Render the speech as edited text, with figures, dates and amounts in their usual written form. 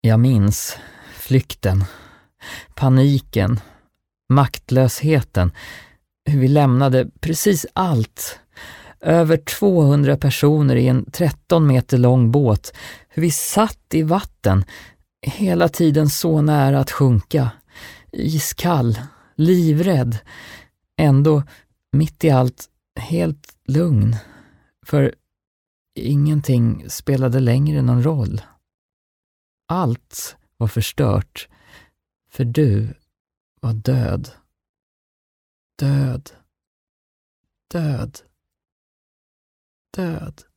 Jag minns flykten, paniken, maktlösheten, hur vi lämnade precis allt. Över 200 personer i en 13 meter lång båt, hur vi satt i vatten, hela tiden så nära att sjunka. Iskall, livrädd, ändå mitt i allt helt lugn. För ingenting spelade längre någon roll. Allt var förstört, för du var död. Död. Död. Död.